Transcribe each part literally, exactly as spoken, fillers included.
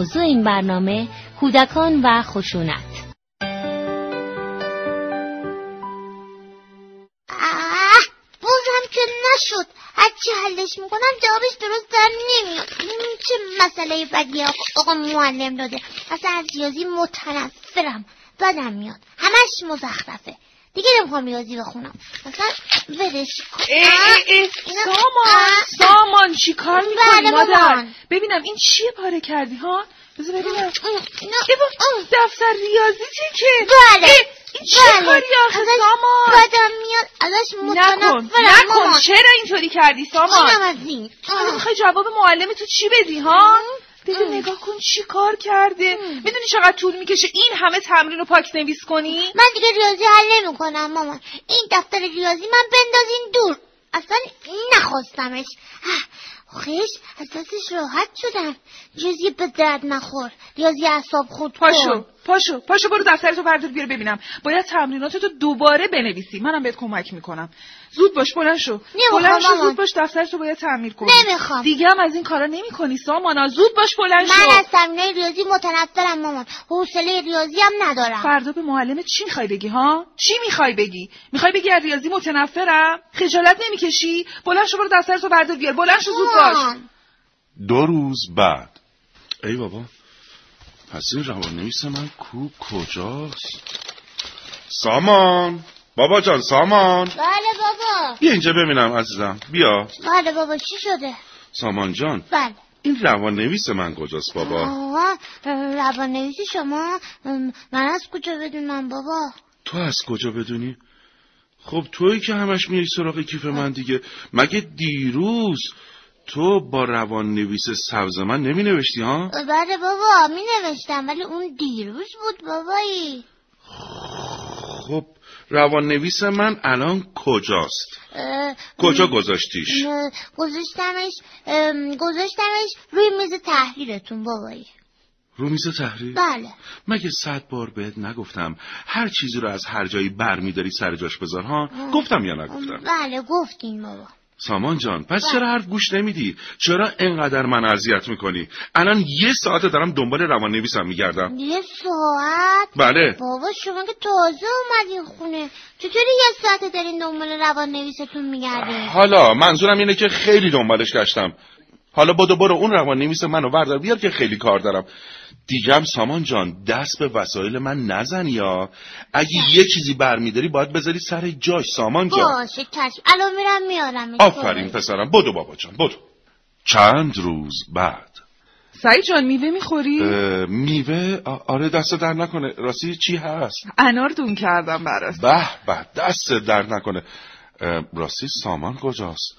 موضوع این برنامه کودکان و خشونت. آه بازم که نشد. هرچی حلش میکنم جوابش درست در نمیاد. چه مسئله بدیه آقا معلم داده. اصلا از ریاضی متنفرم، بدم میاد، همش مزخرفه. دیگه نمیخوام ریاضی بخونم. مثلا ولش کن. ای ای ای سامان سامان چی کار میکنی مادر؟ ببینم این چیه پاره کردی ها؟ بذار ببینم. ای دفتر ریاضی چی که؟ بله این چه کاری آخه سامان؟ بدم میاد ازش متنفرم. نکن نکن چرا اینطوری کردی سامان؟ اینم از این. میخوای جواب معلم تو چی بدی ها؟ ببین نگاه کن چی کار کرده. میدونی چقدر طول میکشه این همه تمرین رو پاک نویس کنی؟ من دیگه ریاضی حل نمی کنم مامان. این دفتر ریاضی من بندازین دور. اصلا نخواستمش. خیش اساسش راحت شدم. ریاضی به درد نخور، ریاضی اعصاب خورد کن. پاشو پاشو پاشو برو دفترتو بردار بیار ببینم. باید تمریناتتو دوباره بنویسی. منم بهت کمک میکنم. زود باش بلند شو. بلند شو زود باش دفترتو باید تعمیر کنی. نمیخوام. دیگه هم از این کارا نمیکنی سامانا. زود باش بلند شو. من از تمرینای ریاضی متنفرم مامان. حوصله ریاضی هم ندارم. فردا به معلمت چی میخوای بگی ها؟ چی میخوای بگی؟ میخوای بگی از ریاضی متنفرم؟ خجالت نمیکشی؟ بلند شو برو دفترتو بردار بیار. بلند شو زود باش. دو روز بعد. ای بابا پس این روان‌نویس من کو کجاست؟ سامان بابا جان سامان. بله بابا. بیا اینجا ببینم عزیزم بیا. بله بابا چی شده؟ سامان جان. بله. این روان‌نویس من کجاست بابا؟ آه روان‌نویس شما؟ من از کجا بدونم بابا؟ تو از کجا بدونی؟ خب تویی که همش میای سراغ کیف من دیگه. مگه دیروز تو با روان‌نویس سبز من نمی نوشتی ها؟ بله بابا می نوشتم ولی اون دیروز بود بابایی. خب روان‌نویس من الان کجاست؟ کجا گذاشتیش؟ گذاشتمش گذاشتمش روی میز تحریرتون بابایی. رو میز تحریر؟ بله. مگه صد بار بهت نگفتم هر چیزی رو از هر جایی بر میداری سر جاش بذار ها؟ گفتم یا نگفتم؟ بله گفتین بابا. سامان جان پس چرا حرف گوش نمیدی؟ چرا اینقدر من اذیت میکنی؟ الان یه ساعته دارم دنبال روان‌نویسم میگردم. یه ساعت؟ بله. بابا شما که تازه اومدین خونه چطوری یه ساعته دارین دنبال روان‌نویستون میگردین؟ حالا منظورم اینه که خیلی دنبالش گشتم. حالا بدو برو اون روان‌نویس منو بردار بیار که خیلی کار دارم. دیگم سامان جان دست به وسایل من نزن یا اگه یه چیزی برمیداری باید بذاری سر جاش سامان جان. باشه چشم الان میرم میارم. آفرین پسرم بدو بابا جان بدو. چند روز بعد. سعید جان میوه میخوری؟ میوه آره دست در نکنه. راستی چی هست؟ انار دون کردم برات. به به دست در نکنه. راستی سامان کجاست؟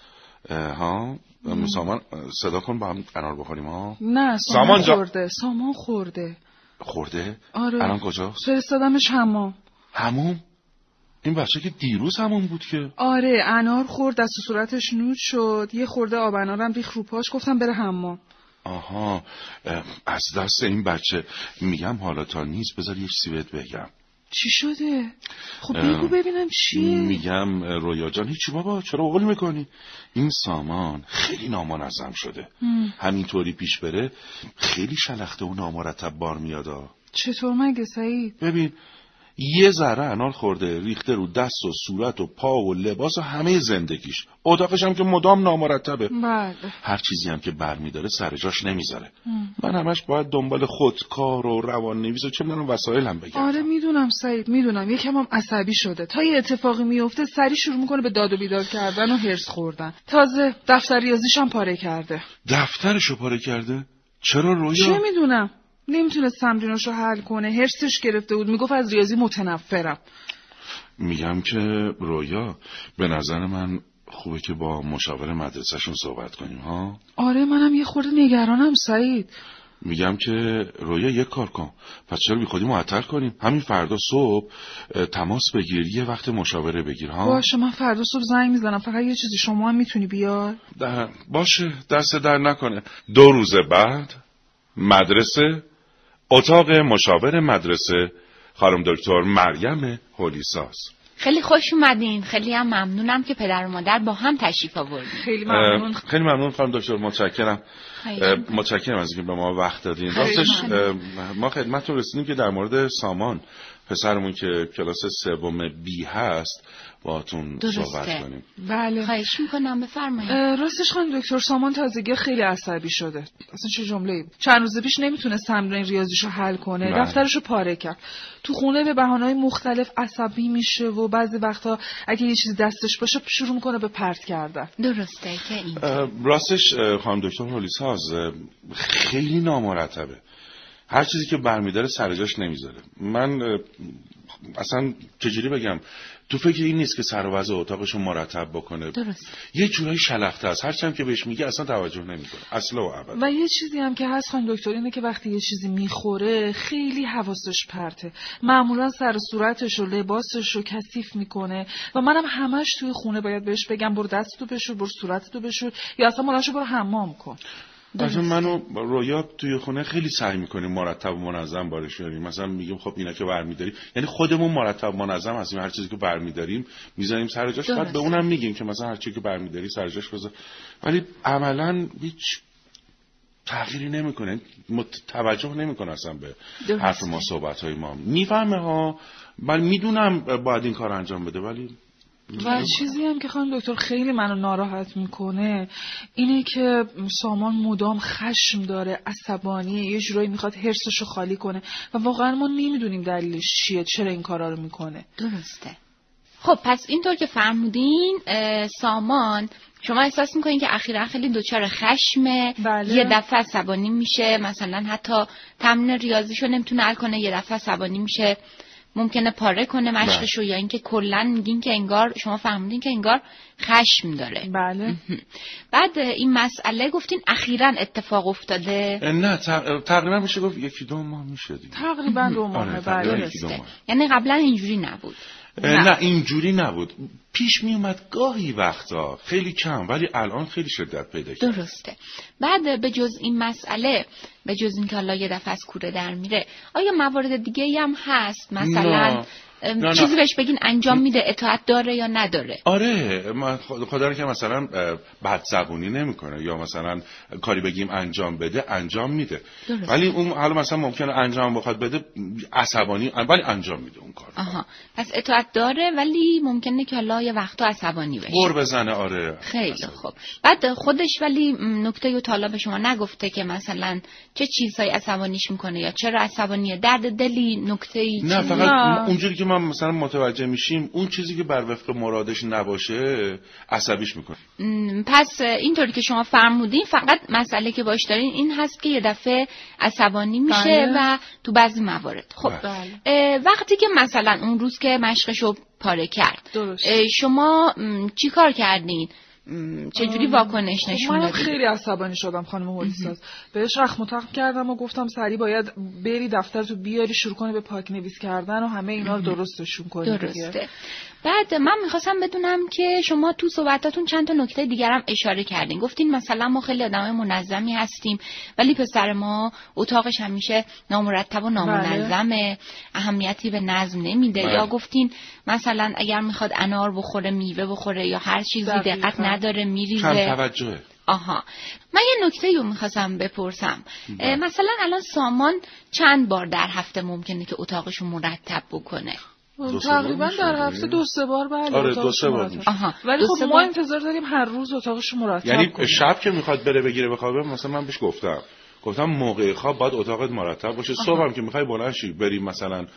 ها سامان صدا کن با هم انار بخوریم ها. نه سامان, سامان خورده سامان خورده خورده؟ آره. الان کجاست؟ فرستادمش حمام. حمام؟ این بچه که دیروز حمام بود که. آره انار خورد دست و صورتش نود شد یه خورده آب انارم ریخ رو پاش گفتم بره حمام. آها از دست این بچه. میگم حالا تا نیست بذار یه چیزی بهت بگم. چی شده؟ خب بگو ببینم چیه. میگم رویا جان هیچی بابا چرا اول میکنی؟ این سامان خیلی نامنظم شده. همینطوری پیش بره خیلی شلخته و نامرتب بار میادا. چطور مگه سعید؟ ببین یه ذره انار خورده ریخته رو دست و صورت و پا و لباس و همه زندگیش. اتاقش هم که مدام نامرتبه. بله. هر چیزی هم که برمیداره سر جاش نمیذاره. من همش باید دنبال خودکار و روان‌نویس و چه میدونم وسایلم بگردم. آره میدونم سعید میدونم یکم هم عصبی شده. تا یه اتفاقی میفته سری شروع میکنه به داد و بیداد کردن و هرس خوردن. تازه دفتر ریاضیش هم پاره کرده. دفترشو پاره کرده؟ چرا رویا؟ چه میدونم نمیتونست تمریناشو حل کنه. هرسش گرفته بود میگفت از ریاضی متنفرم. میگم که رویا به نظر من خوبه که با مشاور مدرسهشون صحبت کنیم ها. آره منم یه خورده نگرانم سعید. میگم که رویا یک کار کن پس چرا بی خودی معطل کنیم همین فردا صبح تماس بگیر یه وقت مشاوره بگیر ها. باشه من فردا صبح زنگ میزنم فقط یه چیزی شما هم میتونی بیار. باشه دست در نکنه. دو روز بعد مدرسه اتاق مشاور مدرسه خانم دکتر مریم هولیساز. خیلی خوش اومدین. خیلی هم ممنونم که پدر و مادر با هم تشریف آوردین. خیلی ممنون. خیلی ممنون خانم دکتر، متشکرم. متشکرم از اینکه به ما وقت دادین. راستش ما خدمتتون رسیدیم که در مورد سامان پسرمون که کلاس سوم بی هست باهاتون صحبت کنیم. بله. خواهش میکنم بفرمایید. راستش خانم دکتر سامان تازگی خیلی عصبی شده. اصلا چه جمله‌ای. چند روز پیش نمیتونست تمرین ریاضیشو حل کنه. بله. دفترشو پاره کرد. تو خونه به بهانه‌های مختلف عصبی میشه و بعضی وقتا اگه یه چیزی دستش باشه شروع میکنه به پرت کردن. درسته که این. راستش خانم دکتر هولیساز خیلی نامرتبه. هر چیزی که برمی‌داره سر جاش نمیذاره. من اصلا چجوری بگم، تو فکر این نیست که سر و وضع اتاقشو مرتب بکنه. درست. یه جورایی شلخته است، هرچند که بهش میگه اصلا توجه نمیکنه اصلا و ابدا. و یه چیزی هم که هست خانم دکتر اینه که وقتی یه چیزی میخوره خیلی حواسش پرته. معمولا سر صورتش و لباسش رو کثیف میکنه و منم همش توی خونه باید بهش بگم برو دستتو بشور، برو صورتتو بشور، یا اصلا مالاشو برو حمام کن. مثلا من و رویا توی خونه خیلی سعی میکنیم مرتب و منظم بارش بیاریم. مثلا میگیم خب اینا که برمیداری، یعنی خودمون مرتب و منظم هستیم، هر چیزی که برمیداریم میذاریم سر جاش، بعد به اونم میگیم که مثلا هر چیزی که برمیداری سر جاش بذار، ولی عملاً هیچ تغییری نمیکنه، توجه نمیکنه اصلا به حرف ما، صحبت‌های ما. میفهمه ها، من میدونم باید این کار انجام بده، ولی و چیزی هم که خانم دکتر خیلی منو ناراحت میکنه اینه که سامان مدام خشم داره، عصبانیه، یه جورایی میخواد حرصشو خالی کنه و واقعا ما نمیدونیم دلیلش چیه، چرا این کارا رو میکنه. درسته. خب پس اینطور که فرمودین سامان، شما احساس میکنین که اخیراً خیلی دچار خشمه. بله. یه دفعه عصبانی میشه، مثلا حتی تمرین ریاضیشو نمیتونه حل کنه، یه دفعه عصبانی میشه، ممکنه پاره کنه مشقشو، یا اینکه کلا میگین که انگار شما فهمیدین که انگار خشم داره. بله. بعد این مسئله گفتین اخیراً اتفاق افتاده؟ نه تقریبا میشه گفت یکی دو ماه میشه دیگه. تقریبا دو ماه. بله. یعنی قبلا اینجوری نبود؟ نه, نه اینجوری نبود، پیش می اومد گاهی وقتا، خیلی کم، ولی الان خیلی شدت پیدا کرد. درسته. بعد به جز این مسئله، به جز این که حالا یه دفعه از کوره در میره، آیا موارد دیگه ای هم هست؟ مثلا نه. چیزی نه. بهش بگین انجام میده، اطاعت داره یا نداره؟ آره، خدا رو که مثلا بد زبونی نمیکنه یا مثلا کاری بگیم انجام بده انجام میده. درست. ولی اون حالا مثلا ممکنه انجام بخواد بده عصبانی، ولی انجام میده اون کارو. آها، پس اطاعت داره ولی ممکنه که حالا یه وقتا عصبانی بشه. غر بزنه. آره. خیلی خوب. بعد خودش ولی نکته رو تا به شما نگفته که مثلا چه چیزهایی عصبانیش میکنه یا چرا عصبانیه؟ درد دلی، نکته‌ای؟ نه فقط اونجوری که ما مثلا متوجه میشیم اون چیزی که بر وفق مرادش نباشه عصبیش میکنه. پس اینطوری که شما فرمودین فقط مسئله که باش دارین این هست که یه دفعه عصبانی میشه. بله. و تو بعضی موارد خب بله. وقتی که مثلا اون روز که مشقشو پاره کرد، درست. شما چی کار کردین؟ چجوری واکنش نشون دادی؟ من خیلی عصبانی شدم خانم هولیساز. بهش اخم و تخم کردم و گفتم سری باید بری دفتر تو بیاری شروع کنی به پاک نویس کردن و همه اینا رو درستشون کنی. درسته دیگه. بعد من میخواستم بدونم که شما تو صحبتاتون چند تا نکته دیگر هم اشاره کردین. گفتین مثلا ما خیلی آدمای منظمی هستیم ولی پسر ما اتاقش همیشه نامرتب و نامنظمه، اهمیتی به نظم نمیده. بله. یا گفتین مثلا اگر میخواد انار بخوره، میوه بخوره یا هر چیزی دقت نداره، میریزه. کم توجهه. آها، من یه نکته رو میخواستم بپرسم. مثلا الان سامان چند بار در هفته ممکنه که اتاقشو مرتب بکنه؟ تقریبا در هفته دو سه بار. بله. آره دو سه بار. ولی خب ما انتظار داریم هر روز اتاقشو مرتب یعنی کنیم. شب که میخواد بره بگیره بخوابه، مثلا من بهش گفتم گفتم موقع خواب باید اتاقت مرتب باشه. صبح هم که میخوای بلند شی بریم مثلا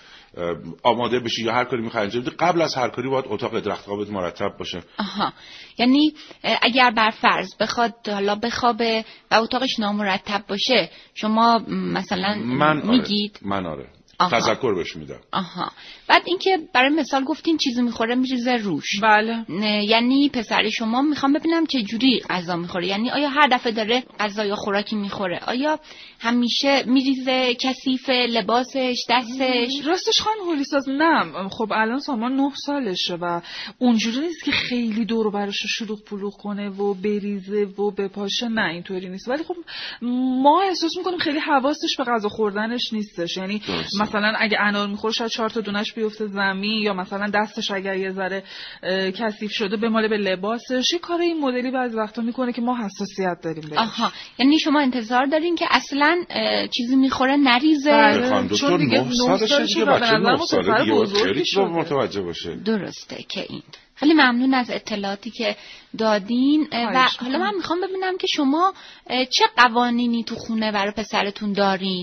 آماده بشی یا هر کاری میخوای انجام بدی، قبل از هر کاری باید اتاق رخت خوابت مرتب باشه. آها، یعنی اگر بر فرض بخواد حالا بخوابه و اتاقش نامرتب باشه، شما مثلا من میگید؟ آره. من آره آها. تذکر بهش میدم. آها. بعد اینکه برای مثال گفتین چیزی میخوره میریزه روش. بله. یعنی پسر شما میخوام ببینم چه جوری غذا میخوره. یعنی آیا هر دفعه داره غذا یا خوراکی میخوره؟ آیا همیشه میریزه کثیف لباسش، دستش؟ راستش خانم هولیساز نه. خب الان سامان نه سالشه و اونجوری نیست که خیلی دور و برش شلوغ پلوغ کنه و بریزه و بپاشه. نه اینطوری نیست. ولی خب ما احساس میکنیم خیلی حواسش به غذا خوردنش نیستش. یعنی مثلا اگه انار میخوره شاید چهار تا دونش بیفته زمین، یا مثلا دستش اگر یه ذره کثیف شده بماله به لباسش. یه کار این مدلی بعضی وقتا میکنه که ما حساسیت داریم بهش. آها، یعنی شما انتظار دارین که اصلا چیزی میخوره نریزه؟ بله، چون دیگه نه سالشه دیگه بچه نه ساله دیگه خیلی متوجه باشه. درسته که این. خیلی ممنون از اطلاعاتی که دادین و حالا من میخوام ببینم که شما چه قوانینی تو خونه برای پسرتون دارین؟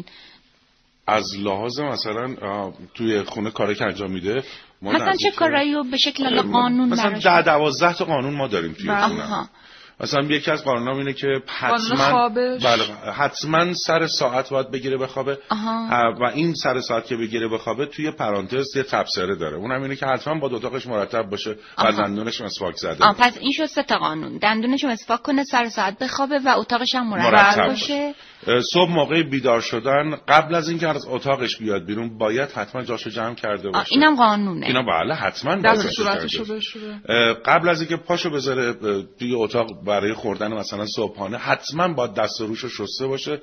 از لحاظ مثلا توی خونه کاری که انجام میده مثلا چه کارایی رو به شکل قانون مثلا ده دوازده تا قانون ما داریم توی خونه. مثلا یکی از قانونام اینه که حتما بله حتما سر ساعت باید بگیره بخوابه و این سر ساعت که بگیره بخوابه توی پرانتز یه تبصره داره، اونم اینه که حتما با اتاقش مرتب باشه و دندونش مسواک زده. آه پس این شد سه تا قانون، دندونش مسواک کنه، سر ساعت بخوابه و اتاقش هم مرتب, مرتب باشه. صبح موقع بیدار شدن قبل از اینکه از اتاقش بیاد بیرون باید حتما جاشو جمع کرده باشه. اینم قانونه. اینا بله حتما دست صورتشو بشوره. قبل از اینکه پاشو بذاره توی اتاق برای خوردن مثلا صبحانه حتما با دست و روشو شسته باشه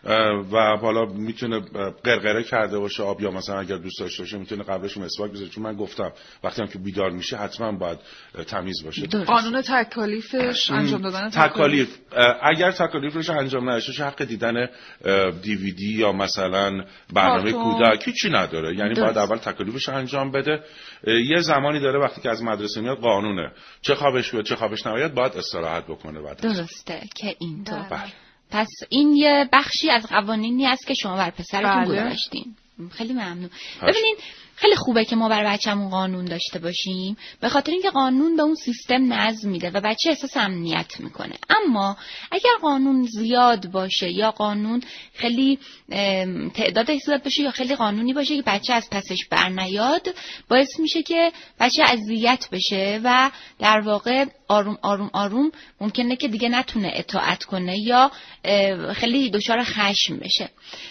و حالا میتونه قرقره کرده باشه آب، یا مثلا اگر دوست داشته باشه میتونه قبلش مسواک بزنه، چون من گفتم وقتی هم که بیدار میشه حتما باید تمیز باشه. قانون تکالیفش انجام دادن تکالیف اگر تکالیفش انجام نشه حق دیدن دیویدی یا مثلا برنامه کودک هیچی نداره، یعنی درست. باید اول تکالیفش انجام بده. یه زمانی داره وقتی که از مدرسه میاد قانونه چه خوابش بیاد چه خوابش نیاد باید استراحت بکنه بعد. درسته که اینطور. پس این یه بخشی از قوانینی است که شما بر پسرتون گذاشتین. خیلی ممنون. ببینین خیلی خوبه که ما برای بچه‌مون قانون داشته باشیم، به خاطر اینکه قانون به اون سیستم نظم میده و بچه احساس امنیت میکنه. اما اگر قانون زیاد باشه یا قانون خیلی تعدادش زیاد باشه یا خیلی قانونی باشه که بچه از پسش برنیاد، باعث میشه که بچه اذیت بشه و در واقع آروم آروم آروم ممکنه که دیگه نتونه اطاعت کنه یا خیلی دچار خشم بشه.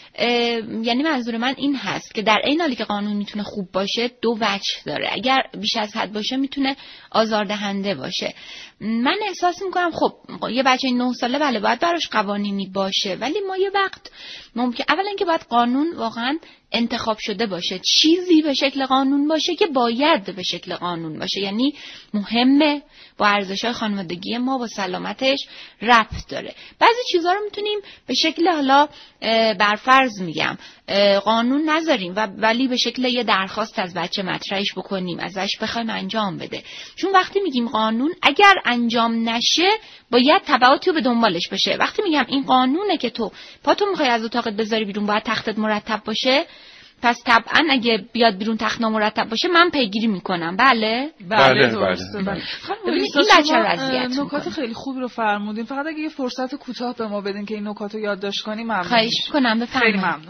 یعنی منظور من این هست که در این حالی که قانون میتونه خوب باشه دو وجه داره. اگر بیش از حد باشه میتونه آزاردهنده باشه. من احساس میکنم خب یه بچه نه ساله بله باید براش قوانینی باشه، ولی ما یه وقت ممکن اولا که باید قانون واقعا انتخاب شده باشه، چیزی به شکل قانون باشه که باید به شکل قانون باشه، یعنی مهمه، با ارزش‌های خانوادگی ما با سلامتش ربط داره. بعضی چیزها رو میتونیم به شکل حالا برفرض میگم قانون نذاریم و ولی به شکل یه درخواست از بچه مطرحش بکنیم، ازش بخوایم انجام بده. چون وقتی میگیم قانون اگر انجام نشه باید تبعاتی رو به دنبالش بشه. وقتی میگم این قانونه که تو پاتو میخوای از اتاقت بذاری بیرون باید تختت مرتب باشه، پس طبعا اگه بیاد بیرون تخت نامرتب باشه من پیگیری میکنم. بله بله درسته. بله. ببینید این بچه رو اذیت میکنه. نکات خیلی خوبی رو فرمودین، فقط اگه یه فرصت کوتاه به ما بدین که این نکات رو یادداشت کنیم ممنون. خواهش میکنم، بفرمایید. خیلی ممنون.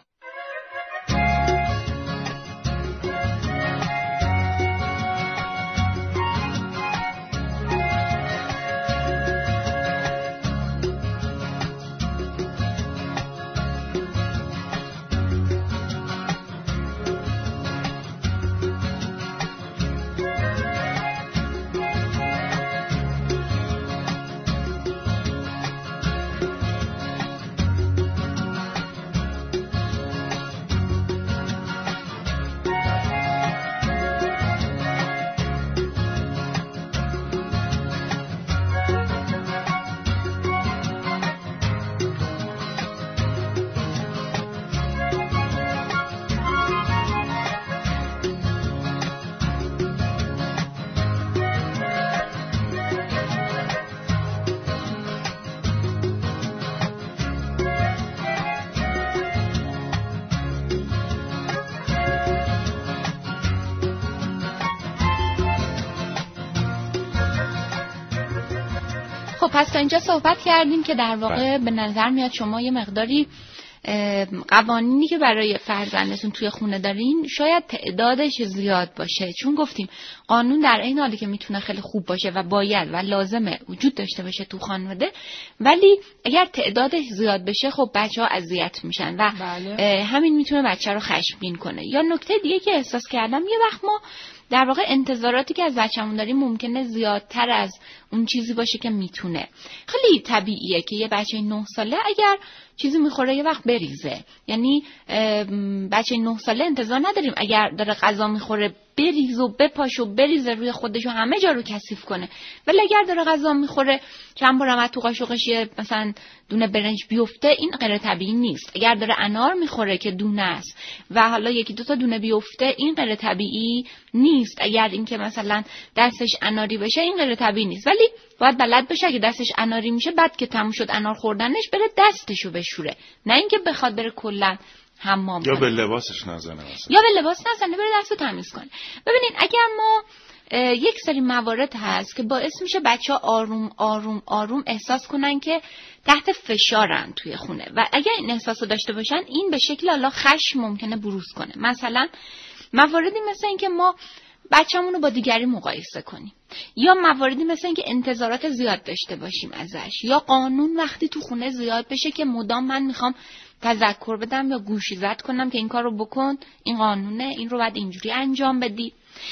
خب پس تا اینجا صحبت کردیم که در واقع به نظر میاد شما یه مقداری قوانینی که برای فرزندتون توی خونه دارین شاید تعدادش زیاد باشه، چون گفتیم قانون در این حالی که میتونه خیلی خوب باشه و باید و لازمه وجود داشته باشه تو خانواده، ولی اگر تعدادش زیاد بشه خب بچه‌ها اذیت میشن و بله. همین میتونه بچه رو خشمگین کنه. یا نکته دیگه که احساس کردم یه وقت ما در واقع انتظاراتی که از بچه‌مون داریم ممکنه زیادتر از اون چیزی باشه که میتونه. خیلی طبیعیه که یه بچه نه ساله اگر چیزی میخوره یه وقت بریزه. یعنی بچه نه ساله انتظار نداریم اگر داره غذا میخوره بریز و بپاش و بریزه روی خودش و همه جا رو کثیف کنه. ولی اگر داره غذا میخوره چند بارم از تو قاشقش مثلا دونه برنج بیفته، این غیر طبیعی نیست. اگر داره انار میخوره که دونه است و حالا یکی دو تا دونه بیفته، این غیر طبیعی نیست. اگر اینکه مثلا دستش اناری بشه، این غیر طبیعی نیست. ولی باید بلد بشه اگه دستش اناری میشه، بعد که تموم شد انار خوردنش بره دستشو بشوره، نه اینکه بخواد بره کلا حمام یا کنه. به لباسش نزنه مثلا. یا به لباس نزنه، بره دستو تمیز کنه. ببینید اگر ما یک سری موارد هست که باعث میشه بچه‌ها آروم آروم آروم احساس کنن که تحت فشارن توی خونه و اگر این احساسو داشته باشن، این به شکل الا خشم ممکنه بروز کنه. مثلا مواردی مثل این که ما بچه‌مون رو با دیگری مقایسه کنیم، یا مواردی مثل این که انتظارات زیاد داشته باشیم ازش، یا قانون وقتی تو خونه زیاد بشه که مدام من میخوام تذکر بدم یا گوشیزد کنم که این کار رو بکن، این قانونه، این رو باید اینجوری انجام بدی.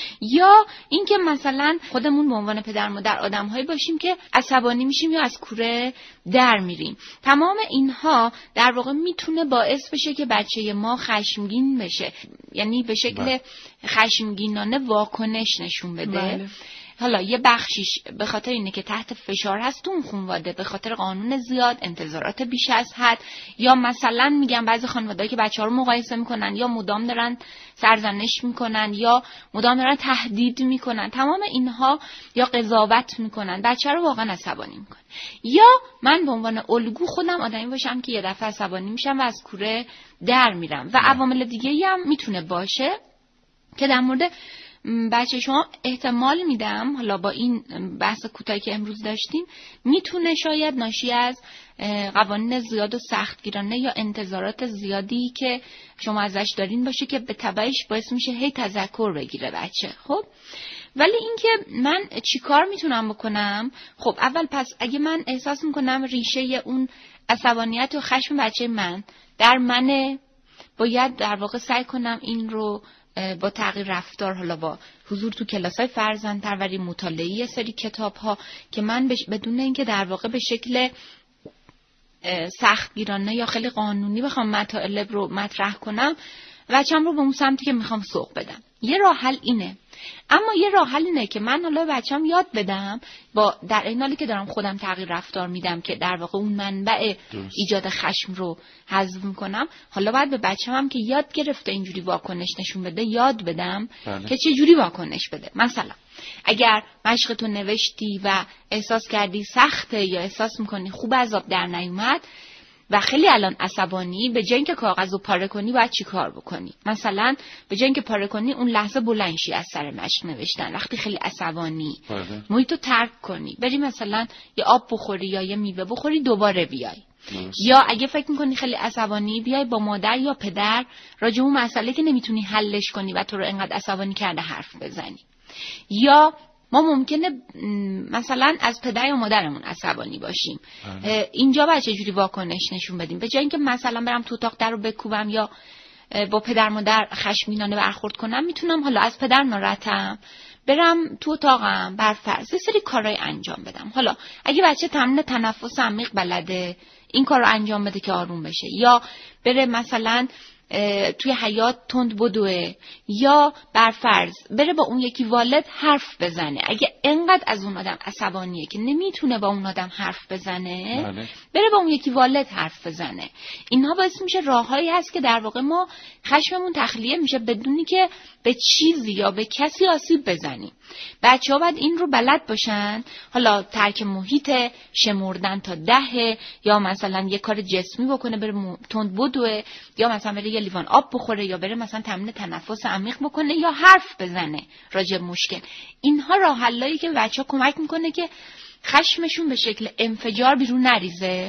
یا اینکه مثلا خودمون به عنوان پدر مادر آدم‌هایی باشیم که عصبانی میشیم یا از کوره در میریم. تمام اینها در واقع میتونه باعث بشه که بچه ما خشمگین بشه، یعنی به شکل خشمگینانه واکنش نشون بده. بله. حالا یه بخشیش به خاطر اینه که تحت فشار هست اون خانواده، به خاطر قانون زیاد، انتظارات بیش از حد، یا مثلا میگم بعضی خانواده‌ها که بچه‌ها رو مقایسه میکنن یا مدام دارن سرزنش میکنن یا مدام دارن تهدید میکنن. تمام اینها یا قضاوت میکنن، بچه رو واقعا عصبانی میکنه. یا من به عنوان الگو خودم آدمی باشم که یه دفعه عصبانی میشم و از کوره در میرم. و عوامل دیگه‌ای هم میتونه باشه که در مورد بچه شما احتمال میدم حالا با این بحث کوتاهی که امروز داشتیم میتونه شاید ناشی از قوانین زیاد و سختگیرانه یا انتظارات زیادی که شما ازش دارین باشه که به تبعش باعث میشه هی تذکر بگیره بچه. خب ولی اینکه من چیکار میتونم بکنم؟ خب اول پس اگه من احساس میکنم ریشه اون عصبانیت و خشم بچه من در منه، باید در واقع سعی کنم این رو با تغییر رفتار، حالا با حضور تو کلاس‌های فرزندپروری، مطالعه یه سری کتاب‌ها که من بش بدون اینکه در واقع به شکل سختگیرانه یا خیلی قانونی بخوام مطالب رو مطرح کنم، بچه‌م رو به اون سمتی که میخوام سوق بدم. یه راه حل اینه. اما یه راه حل اینه که من حالا بچه‌م یاد بدم با در این حالی که دارم خودم تغییر رفتار میدم که در واقع اون منبع درست. ایجاد خشم رو حذف میکنم، حالا باید به بچه‌م که یاد گرفته اینجوری واکنش نشون بده یاد بدم بله. که چه جوری واکنش بده. مثلا اگر مشقتو نوشتی و احساس کردی سخته یا احساس میکنی خوب از آب در نیومد و خیلی الان عصبانی، به جای اینکه کاغذو پاره کنی باید چی کار بکنی؟ مثلا به جای اینکه پاره کنی اون لحظه بلند شی از سر مشق نوشتن، وقتی خیلی عصبانی محیطو ترک کنی، بری مثلا یه آب بخوری یا یه میوه بخوری دوباره بیای. نمست. یا اگه فکر میکنی خیلی عصبانی، بیای با مادر یا پدر راجع اون مسئله که نمیتونی حلش کنی و تو رو انقدر عصبانی کرده حرف بزنی. یا ما ممکنه مثلا از پدر یا مادرمون عصبانی باشیم، اینجا باید چجوری واکنش نشون بدیم؟ به جای اینکه مثلا برم تو اتاق در رو بکوبم یا با پدر مادر خشمگینانه برخورد کنم، میتونم حالا از پدر ناراحتم برم تو اتاقم بر فرض یه سری کارهای انجام بدم. حالا اگه بچه تمرین تنفس عمیق بلده، این کار رو انجام بده که آروم بشه، یا بره مثلا توی حیاط تند بدوه، یا برفرض بره با اون یکی والد حرف بزنه. اگه انقدر از اون آدم عصبانیه که نمیتونه با اون آدم حرف بزنه بله. بره با اون یکی والد حرف بزنه. اینها باعث میشه راههایی هست که در واقع ما خشممون تخلیه میشه بدونی که به چیزی یا به کسی آسیب بزنیم. بچه‌ها باید این رو بلد باشن، حالا ترک محیط، شمردن تا ده، یا مثلا یه کار جسمی بکنه، بره م... تند بدوه، یا مثلا بره یه لیوان آب بخوره، یا بره مثلا تمرین تنفس عمیق بکنه، یا حرف بزنه راجع به مشکل. اینها راه حلایی که بچه‌ها کمک میکنه که خشمشون به شکل انفجار بیرون نریزه.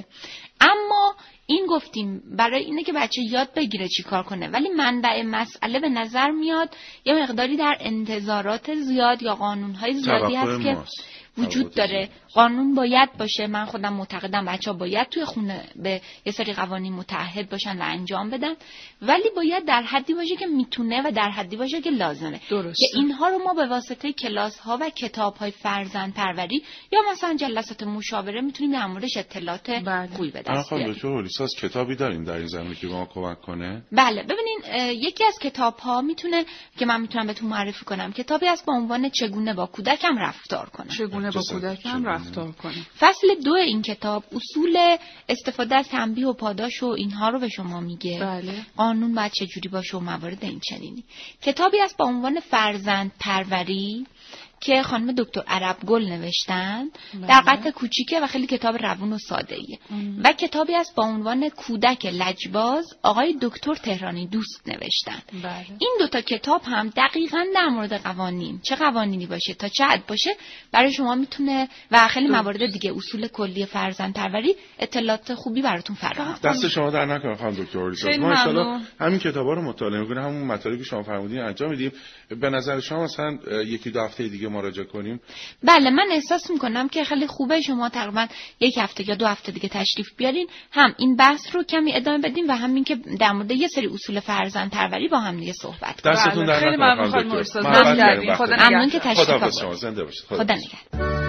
اما این گفتیم برای اینه که بچه یاد بگیره چی کار کنه، ولی منبع مسئله به نظر میاد یه مقداری در انتظارات زیاد یا قانونهای زیادی هست که وجود داره. قانون باید باشه، من خودم معتقدم بچه‌ها باید توی خونه به یه سری قوانین متعهد باشن و انجام بدن، ولی باید در حدی باشه که میتونه و در حدی باشه که لازمه. درسته. که اینها رو ما به واسطه کلاس‌ها و کتاب‌های فرزندپروری یا مثلا جلسات مشاوره میتونیم در موردش اطلاعات خوبی به دست بیاریم. دکتر هولیساس کتابی داریم در این زمینه که به ما کمک کنه؟ بله، ببینین یکی از کتاب‌ها میتونه که من میتونم بهتون معرفی کنم، کتابی است با عنوان چگونه با کودکم رفتار کنم. چگونه با کودکم رفتار کنم. فصل دو این کتاب اصول استفاده از تنبیه و پاداش و اینها رو به شما میگه. بله. قانون باید چجوری باشه و موارد این چنینی. کتابی است با عنوان فرزند پروری که خانم دکتر عربگل نوشتن. بله. در قطع کوچیکه و خیلی کتاب روون و ساده ایه. و کتابی است با عنوان کودک لجباز آقای دکتر تهرانی دوست نوشتن. بله. این دوتا کتاب هم دقیقاً در مورد قوانین، چه قوانینی باشه تا چه حد باشه، برای شما میتونه و خیلی موارد دیگه اصول کلی فرزندپروری اطلاعات خوبی براتون فراهم کنه. دست شما در نکنه خانم دکتر هولیساس. ما ان شاءالله همین کتابا رو مطالعه می‌کنیم، همون مطالبی که شما فرمودین انجام میدیم. به نظر شما مثلا یکی دو هفته دیگه مراجعه کنیم؟ بله، من احساس میکنم که خیلی خوبه شما تقریبا یک هفته یا دو هفته دیگه تشریف بیارین، هم این بحث رو کمی ادامه بدیم و همین که در مورد یه سری اصول فرزندپروری با هم دیگه صحبت کنیم. دستتون در نکنه. خیلی ممنون خانم هولیساس. ممنون که تشریف ممنون که تشریف آوردید. خدا نگهدار. خدا نگهدار.